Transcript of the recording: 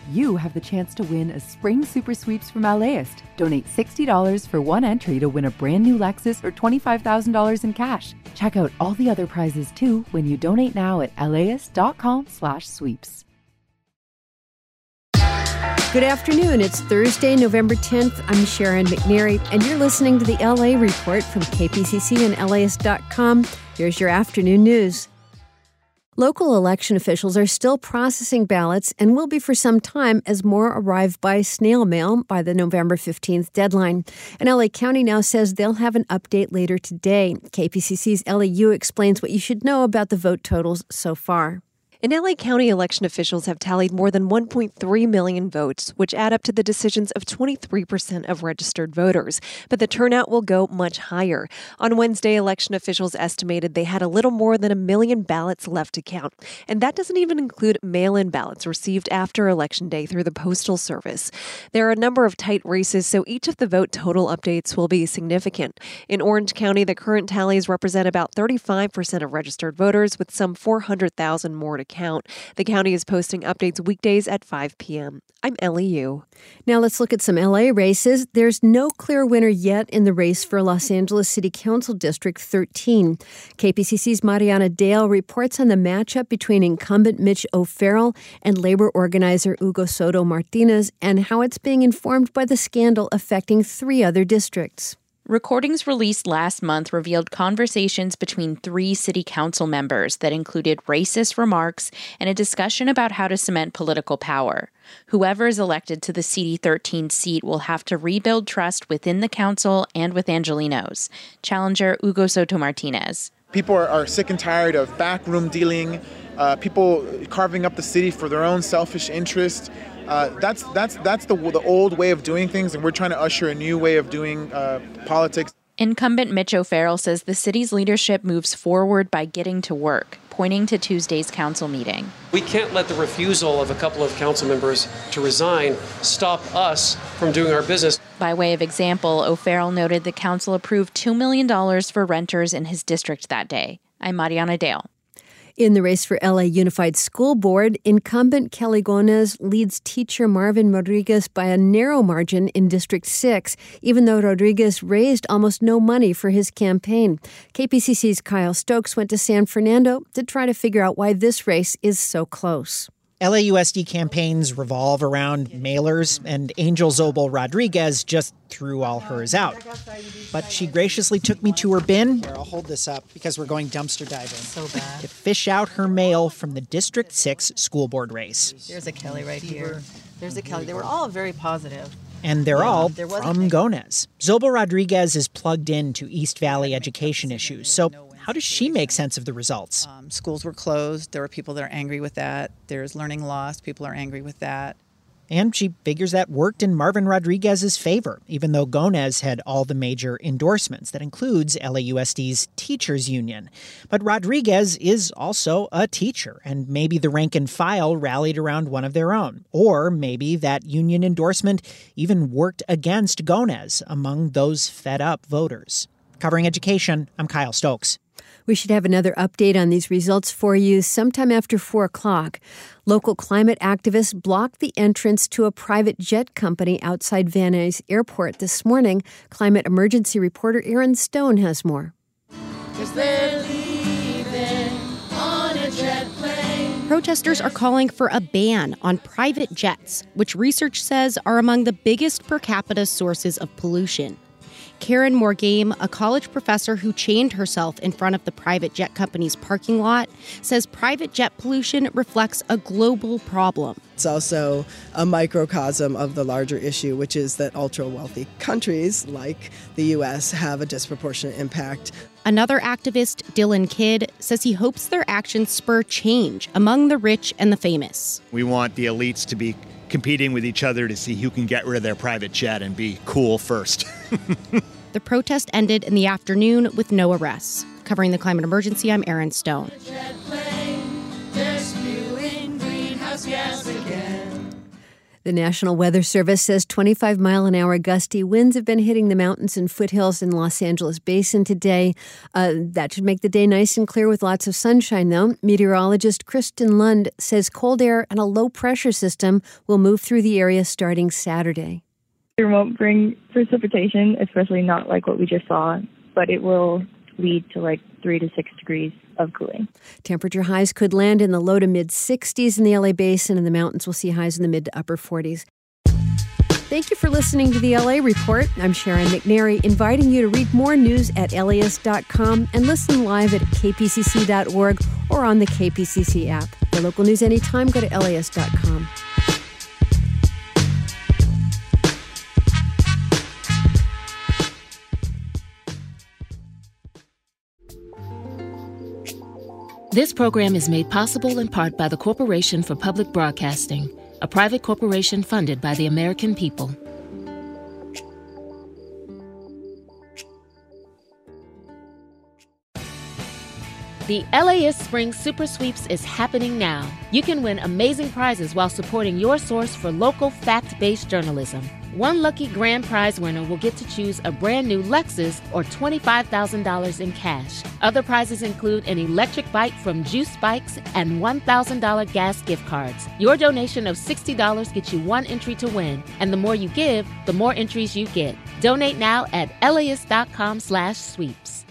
you have the chance to win a spring super sweeps from LAist. Donate $60 for one entry to win a brand new Lexus or $25,000 in cash. Check out all the other prizes too when you donate now at laist.com/sweeps. Good afternoon. It's Thursday, November 10th. I'm Sharon McNary, and you're listening to the LA Report from KPCC and LAist.com. Here's your afternoon news. Local election officials are still processing ballots and will be for some time as more arrive by snail mail by the November 15th deadline. And LA County now says they'll have an update later today. KPCC's Ellie Yu explains what you should know about the vote totals so far. And LA County election officials have tallied more than 1.3 million votes, which add up to the decisions of 23% of registered voters. But the turnout will go much higher. On Wednesday, election officials estimated they had a little more than 1 million ballots left to count. And that doesn't even include mail-in ballots received after Election Day through the Postal Service. There are a number of tight races, so each of the vote total updates will be significant. In Orange County, the current tallies represent about 35% of registered voters, with some 400,000 more to count. The county is posting updates weekdays at 5 p.m. I'm Ellie Yu. Now let's look at some LA races. There's no clear winner yet in the race for Los Angeles City Council District 13. KPCC's Mariana Dale reports on the matchup between incumbent Mitch O'Farrell and labor organizer Hugo Soto Martinez and how it's being informed by the scandal affecting 3 other districts. Recordings released last month revealed conversations between 3 city council members that included racist remarks and a discussion about how to cement political power. Whoever is elected to the CD13 seat will have to rebuild trust within the council and with Angelenos. Challenger Hugo Soto Martinez. People are sick and tired of backroom dealing, people carving up the city for their own selfish interest. That's the old way of doing things, and we're trying to usher a new way of doing politics. Incumbent Mitch O'Farrell says the city's leadership moves forward by getting to work, pointing to Tuesday's council meeting. We can't let the refusal of a couple of council members to resign stop us from doing our business. By way of example, O'Farrell noted the council approved $2 million for renters in his district that day. I'm Mariana Dale. In the race for LA Unified School Board, incumbent Kelly Gonez leads teacher Marvin Rodriguez by a narrow margin in District 6, even though Rodriguez raised almost no money for his campaign. KPCC's Kyle Stokes went to San Fernando to try to figure out why this race is so close. LAUSD campaigns revolve around mailers, and Angel Zobel Rodriguez just threw all hers out. But she graciously took me to her bin. Here, I'll hold this up because we're going dumpster diving. So bad. To fish out her mail from the District 6 school board race. There's a Kelly right here. There's a Kelly. They were all very positive. And they're all from Gonez. Zobel Rodriguez is plugged into East Valley education issues, so how does she make sense of the results? Schools were closed. There were people that are angry with that. There's learning loss. People are angry with that. And she figures that worked in Marvin Rodriguez's favor, even though Gonez had all the major endorsements. That includes LAUSD's teachers union. But Rodriguez is also a teacher, and maybe the rank and file rallied around one of their own. Or maybe that union endorsement even worked against Gonez among those fed-up voters. Covering education, I'm Kyle Stokes. We should have another update on these results for you sometime after 4 o'clock. Local climate activists blocked the entrance to a private jet company outside Van Nuys Airport this morning. Climate emergency reporter Aaron Stone has more. 'Cause they're leaving on a jet plane. Protesters are calling for a ban on private jets, which research says are among the biggest per capita sources of pollution. Karen Morgame, a college professor who chained herself in front of the private jet company's parking lot, says private jet pollution reflects a global problem. It's also a microcosm of the larger issue, which is that ultra-wealthy countries like the U.S. have a disproportionate impact. Another activist, Dylan Kidd, says he hopes their actions spur change among the rich and the famous. We want the elites to be competing with each other to see who can get rid of their private jet and be cool first. The protest ended in the afternoon with no arrests. Covering the climate emergency, I'm Aaron Stone. The National Weather Service says 25-mile-an-hour gusty winds have been hitting the mountains and foothills in Los Angeles Basin today. That should make the day nice and clear with lots of sunshine, though. Meteorologist Kristen Lund says cold air and a low-pressure system will move through the area starting Saturday. It won't bring precipitation, especially not like what we just saw, but it will lead to like 3 to 6 degrees of cooling. Temperature highs could land in the low to mid 60s in the LA Basin, and the mountains will see highs in the mid to upper 40s. Thank you for listening to the LA Report. I'm Sharon McNary, inviting you to read more news at LAist.com and listen live at kpcc.org or on the KPCC app. For local news anytime, go to LAist.com. This program is made possible in part by the Corporation for Public Broadcasting, a private corporation funded by the American people. The LAist Spring Super Sweeps is happening now. You can win amazing prizes while supporting your source for local fact-based journalism. One lucky grand prize winner will get to choose a brand new Lexus or $25,000 in cash. Other prizes include an electric bike from Juice Bikes and $1,000 gas gift cards. Your donation of $60 gets you one entry to win, and the more you give, the more entries you get. Donate now at LAist.com/sweeps.